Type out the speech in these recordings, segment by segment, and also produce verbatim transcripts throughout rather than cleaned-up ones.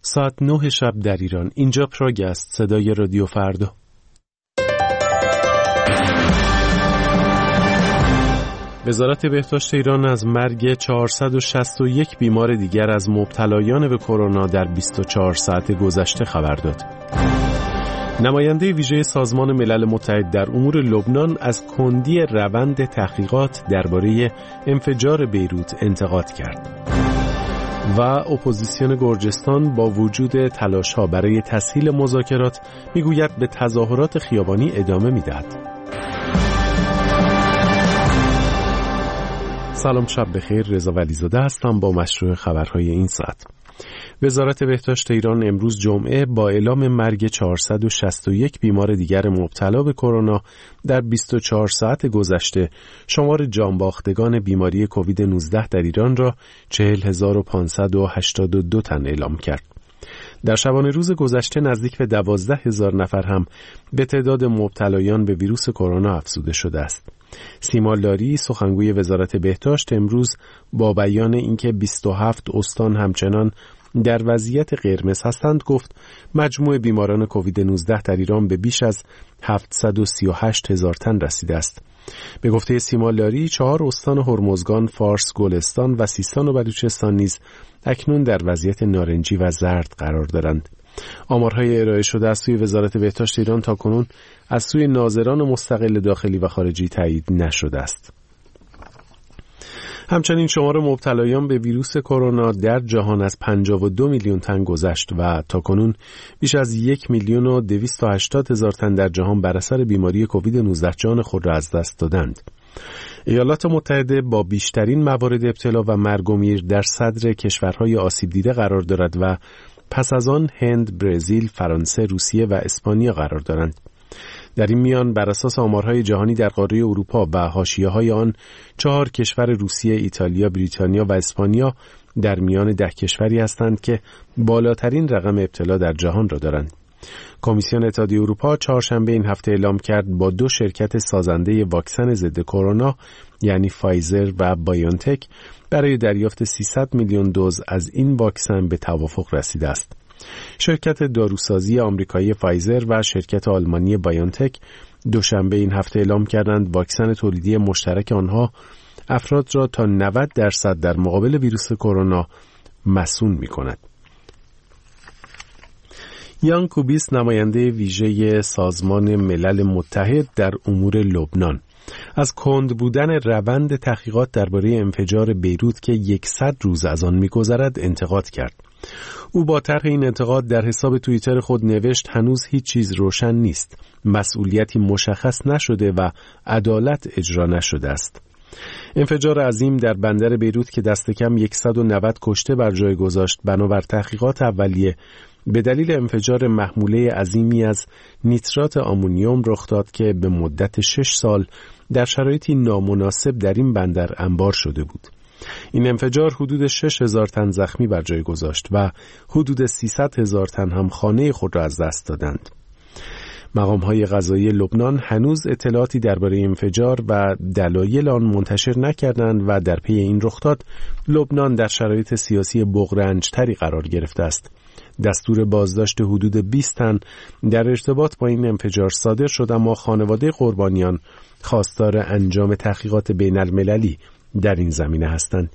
ساعت نه شب در ایران. اینجا پراگ است، صدای رادیو فردا. وزارت بهداشت ایران از مرگ چهارصد و شصت و یک بیمار دیگر از مبتلایان به کرونا در بیست و چهار ساعت گذشته خبر داد. نماینده ویژه سازمان ملل متحد در امور لبنان از کندی روند تحقیقات درباره انفجار بیروت انتقاد کرد. و اپوزیسیون گرجستان با وجود تلاش‌ها برای تسهیل مذاکرات میگوید به تظاهرات خیابانی ادامه میدهد. سلام، شب بخیر. رضا ولیزاده هستم با مشروع خبرهای این ساعت. وزارت بهداشت ایران امروز جمعه با اعلام مرگ چهارصد و شصت و یک بیمار دیگر مبتلا به کرونا در بیست و چهار ساعت گذشته شمار جانباختگان بیماری کووید نوزده در ایران را چهل هزار و پانصد و هشتاد و دو تن اعلام کرد. در شبانه روز گذشته نزدیک به دوازده هزار نفر هم به تعداد مبتلایان به ویروس کرونا افزوده شده است. سیما لاری، سخنگوی وزارت بهداشت، امروز با بیان اینکه بیست و هفت استان همچنان در وضعیت قرمز هستند گفت مجموع بیماران کووید نوزده در ایران به بیش از هفتصد و سی و هشت هزار تن رسیده است. به گفته سیما لاری، چهار استان هرمزگان، فارس، گلستان و سیستان و بلوچستان نیز اکنون در وضعیت نارنجی و زرد قرار دارند. آمارهای ارائه شده از سوی وزارت بهداشت ایران تاکنون از سوی ناظران مستقل داخلی و خارجی تایید نشده است. همچنین شمار مبتلایان به ویروس کرونا در جهان از پنجاه و دو میلیون تن گذشت و تاکنون بیش از یک میلیون و دویست و هشتاد هزار تن در جهان بر اثر بیماری کووید نوزده جان خود را از دست دادند. ایالات متحده با بیشترین موارد ابتلا و مرگ و میر در صدر کشورهای آسیب دیده قرار دارد و پس از آن هند، برزیل، فرانسه، روسیه و اسپانیا قرار دارند. در این میان بر اساس آمارهای جهانی در قاره اروپا و حاشیه‌های آن چهار کشور روسیه، ایتالیا، بریتانیا و اسپانیا در میان ده کشوری هستند که بالاترین رقم ابتلا در جهان را دارند. کمیسیون اتحادیه اروپا چهارشنبه این هفته اعلام کرد با دو شرکت سازنده واکسن ضد کرونا یعنی فایزر و بایونتک برای دریافت سیصد میلیون دوز از این واکسن به توافق رسیده است. شرکت داروسازی آمریکایی فایزر و شرکت آلمانی بایونتک دوشنبه این هفته اعلام کردند واکسن تولیدی مشترک آنها افراد را تا نود درصد در مقابل ویروس کرونا مصون می‌کند. یان کوبیس، نماینده ویژه سازمان ملل متحد در امور لبنان، از کند بودن روند تحقیقات درباره انفجار بیروت که صد روز از آن می‌گذرد انتقاد کرد. او با طرح این انتقاد در حساب توییتر خود نوشت هنوز هیچ چیز روشن نیست، مسئولیتی مشخص نشده و عدالت اجرا نشده است. انفجار عظیم در بندر بیروت که دست کم صد و نود کشته بر جای گذاشت بنابر تحقیقات اولیه به دلیل انفجار محموله عظیمی از نیترات آمونیوم رخ داد که به مدت شش سال در شرایطی نامناسب در این بندر انبار شده بود. این انفجار حدود شش هزار تن زخمی بر جای گذاشت و حدود سیصد هزار تن هم خانه خود را از دست دادند. مقام‌های قضایی لبنان هنوز اطلاعاتی درباره انفجار و دلایل آن منتشر نکردند و در پی این رخداد لبنان در شرایط سیاسی بغرنج‌تری قرار گرفته است. دستور بازداشت حدود بیست تن در ارتباط با این انفجار صادر شد اما خانواده قربانیان خواستار انجام تحقیقات بین المللی در این زمینه هستند.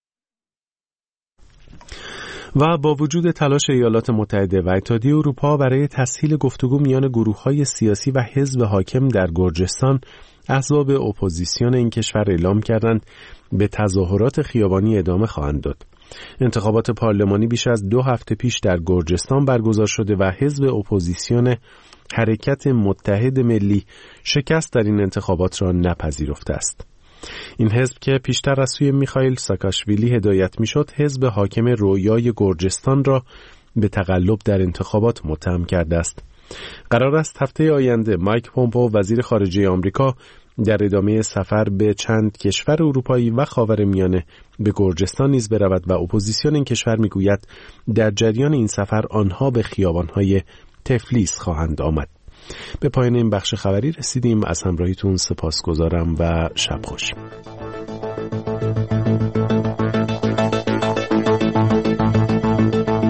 و با وجود تلاش ایالات متحده و اتحادیه اروپا برای تسهیل گفتگو میان گروه‌های سیاسی و حزب حاکم در گرجستان، احزاب اپوزیسیون این کشور اعلام کردند به تظاهرات خیابانی ادامه خواهند داد. انتخابات پارلمانی بیش از دو هفته پیش در گرجستان برگزار شده و حزب اپوزیسیون حرکت متحد ملی شکست در این انتخابات را نپذیرفته است. این حزب که پیشتر از سوی میخائیل ساکاشویلی هدایت میشد، حزب حاکم رویای گرجستان را به تقلب در انتخابات متهم کرده است. قرار است هفته آینده مایک پومپئو وزیر خارجه آمریکا در ادامه سفر به چند کشور اروپایی و خاورمیانه به گرجستان نیز برود و اپوزیسیون این کشور میگوید در جریان این سفر آنها به خیابان‌های تفلیس خواهند آمد. به پایان این بخش خبری رسیدیم. از همراهیتون سپاسگزارم و شب خوش.